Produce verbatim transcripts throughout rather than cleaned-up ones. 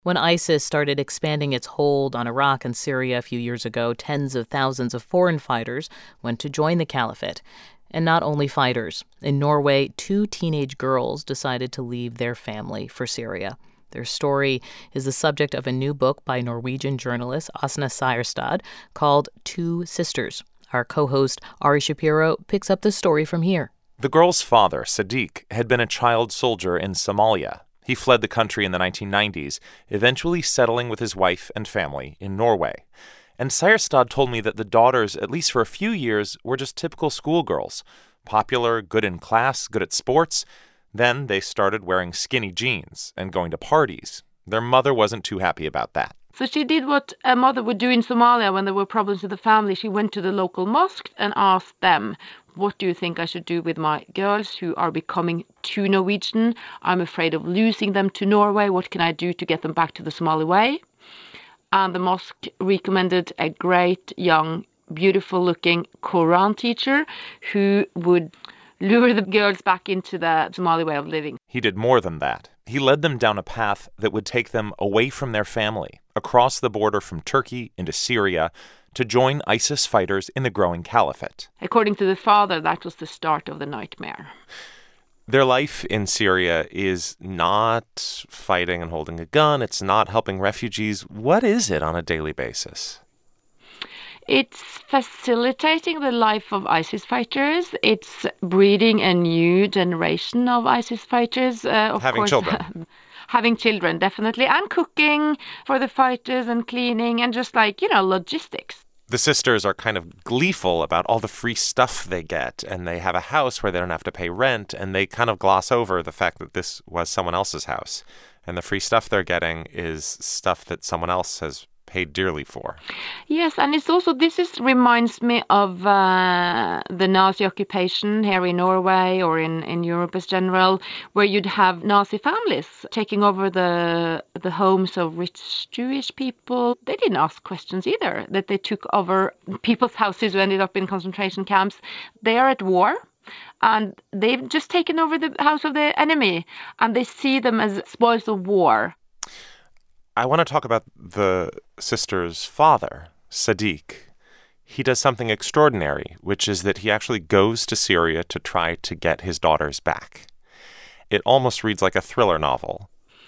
When ISIS started expanding its hold on Iraq and Syria a few years ago, tens of thousands of foreign fighters went to join the caliphate. And not only fighters. In Norway, two teenage girls decided to leave their family for Syria. Their story is the subject of a new book by Norwegian journalist Åsne Seierstad called Two Sisters. Our co-host Ari Shapiro picks up the story from here. The girl's father, Sadiq, had been a child soldier in Somalia. He fled the country in the nineteen nineties, eventually settling with his wife and family in Norway. And Seierstad told me that the daughters, at least for a few years, were just typical schoolgirls. Popular, good in class, good at sports. Then they started wearing skinny jeans and going to parties. Their mother wasn't too happy about that. So she did what a mother would do in Somalia when there were problems with the family. She went to the local mosque and asked them, what do you think I should do with my girls who are becoming too Norwegian? I'm afraid of losing them to Norway. What can I do to get them back to the Somali way? And the mosque recommended a great, young, beautiful-looking Quran teacher who would lure the girls back into the Somali way of living. He did more than that. He led them down a path that would take them away from their family, across the border from Turkey into Syria, to join ISIS fighters in the growing caliphate. According to the father, that was the start of the nightmare. Their life in Syria is not fighting and holding a gun. It's not helping refugees. What is it on a daily basis? It's facilitating the life of ISIS fighters. It's breeding a new generation of ISIS fighters. Uh, of Having course, children. Having children, definitely. And cooking for the fighters and cleaning and just like, you know, logistics. The sisters are kind of gleeful about all the free stuff they get, and they have a house where they don't have to pay rent, and they kind of gloss over the fact that this was someone else's house. And the free stuff they're getting is stuff that someone else has paid dearly for. Yes, and it's also, this is reminds me of uh, the Nazi occupation here in Norway or in, in Europe as general, where you'd have Nazi families taking over the the homes of rich Jewish people. They didn't ask questions either, that they took over people's houses who ended up in concentration camps. They are at war. And they've just taken over the house of the enemy, and they see them as spoils of war. I want to talk about the sister's father, Sadiq. He does something extraordinary, which is that he actually goes to Syria to try to get his daughters back. It almost reads like a thriller novel.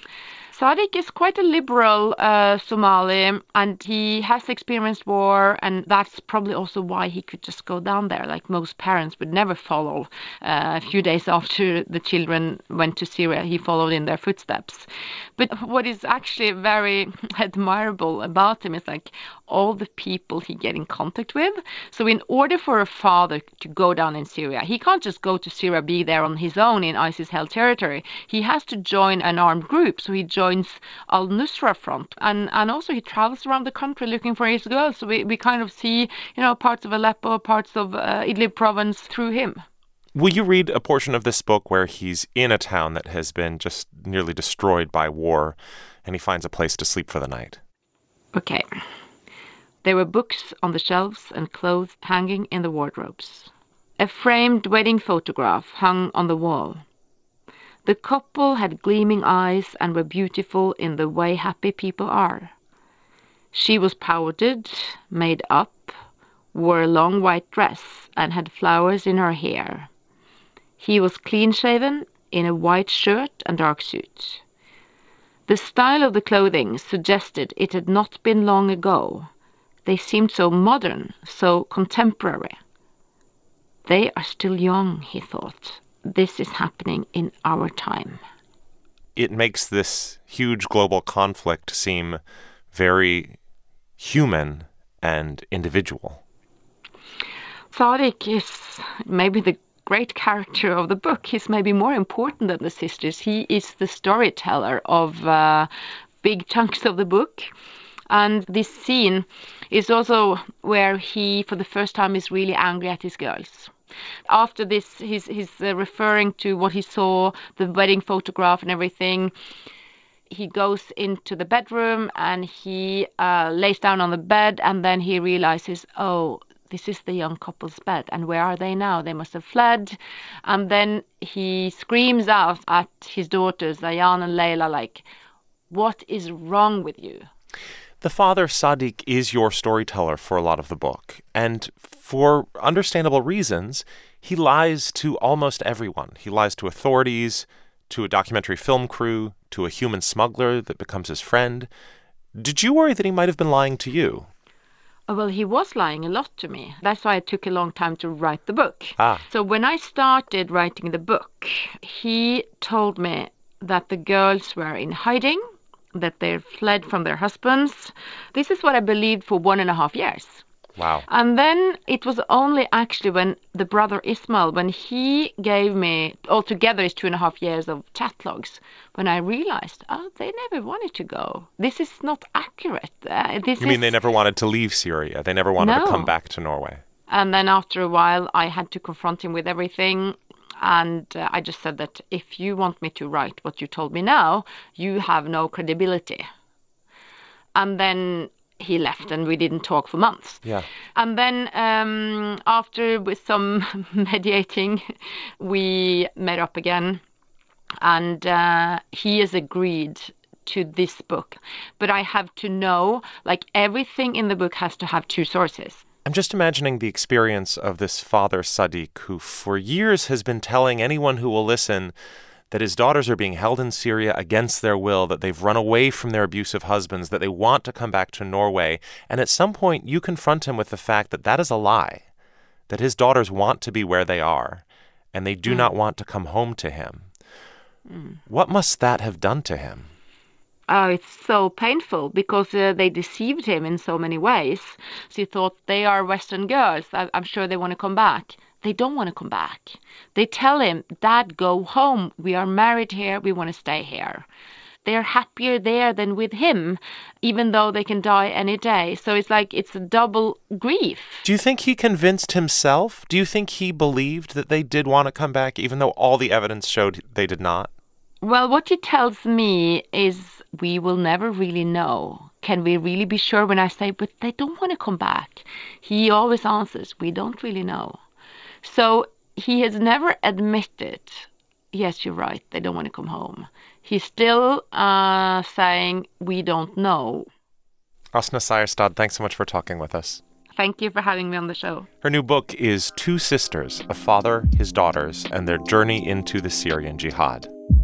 Sadiq is quite a liberal uh, Somali, and he has experienced war, and that's probably also why he could just go down there. Like most parents would never follow. Uh, a few days after the children went to Syria, he followed in their footsteps. But what is actually very admirable about him is like all the people he get in contact with. So in order for a father to go down in Syria, he can't just go to Syria, be there on his own in ISIS-held territory. He has to join an armed group. So he joins Al-Nusra Front, and and also he travels around the country looking for his girls. So we, we kind of see, you know, parts of Aleppo, parts of uh, Idlib province through him. Will you read a portion of this book where he's in a town that has been just nearly destroyed by war, and he finds a place to sleep for the night? Okay. There were books on the shelves and clothes hanging in the wardrobes. A framed wedding photograph hung on the wall. The couple had gleaming eyes and were beautiful in the way happy people are. She was powdered, made up, wore a long white dress, and had flowers in her hair. He was clean-shaven, in a white shirt and dark suit. The style of the clothing suggested it had not been long ago. They seemed so modern, so contemporary. They are still young, he thought. This is happening in our time. It makes this huge global conflict seem very human and individual. Sadiq is maybe the great character of the book. He's maybe more important than the sisters. He is the storyteller of uh, big chunks of the book. And this scene is also where he, for the first time, is really angry at his girls. After this, he's, he's uh, referring to what he saw, the wedding photograph and everything. He goes into the bedroom and he uh, lays down on the bed, and then he realizes, oh, this is the young couple's bed. And where are they now? They must have fled. And then he screams out at his daughters, Ayan and Layla, like, What is wrong with you? The father, Sadiq, is your storyteller for a lot of the book. And for understandable reasons, he lies to almost everyone. He lies to authorities, to a documentary film crew, to a human smuggler that becomes his friend. Did you worry that he might have been lying to you? Oh, well, he was lying a lot to me. That's why it took a long time to write the book. Ah. So when I started writing the book, he told me that the girls were in hiding, that they fled from their husbands. This is what I believed for one and a half years. Wow. And then it was only actually when the brother Ismail, when he gave me altogether his two and a half years of chat logs, when I realized, oh, they never wanted to go. This is not accurate. Uh, this You mean is... they never wanted to leave Syria? They never wanted No. to come back to Norway? And then after a while, I had to confront him with everything. And uh, I just said that if you want me to write what you told me now, you have no credibility. And then he left and we didn't talk for months. Yeah. And then um, after with some mediating, we met up again. And uh, he has agreed to this book. But I have to know, like everything in the book has to have two sources. I'm just imagining the experience of this father, Sadiq, who for years has been telling anyone who will listen that his daughters are being held in Syria against their will, that they've run away from their abusive husbands, that they want to come back to Norway. And at some point, you confront him with the fact that that is a lie, that his daughters want to be where they are, and they do mm. not want to come home to him. Mm. What must that have done to him? Oh, it's so painful because uh, they deceived him in so many ways. So he thought they are Western girls. I- I'm sure they want to come back. They don't want to come back. They tell him, Dad, go home. We are married here. We want to stay here. They're happier there than with him, even though they can die any day. So it's like it's a double grief. Do you think he convinced himself? Do you think he believed that they did want to come back, even though all the evidence showed they did not? Well, what he tells me is we will never really know. Can we really be sure when I say, but they don't want to come back? He always answers, we don't really know. So he has never admitted, yes, you're right, they don't want to come home. He's still uh, saying, we don't know. Åsne Seierstad, thanks so much for talking with us. Thank you for having me on the show. Her new book is Two Sisters, a Father, His Daughters, and Their Journey into the Syrian Jihad.